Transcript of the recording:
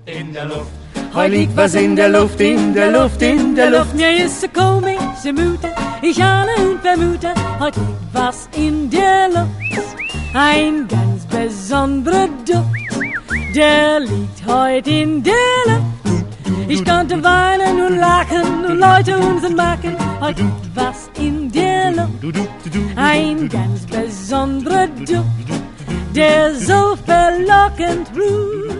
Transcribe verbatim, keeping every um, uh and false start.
in der Luft. Heute liegt was in der Luft, in der Luft, in der Luft. Mir ist so komische Mute, ich ahne und vermute, heute liegt was in der Luft. Ein ganz besonderer Duft, der liegt heute in der Luft. Ich konnte weinen und lachen und Leute unseren machen, heute liegt was in der Luft. Ein ganz besonderer Duft, der so verlockend ruht.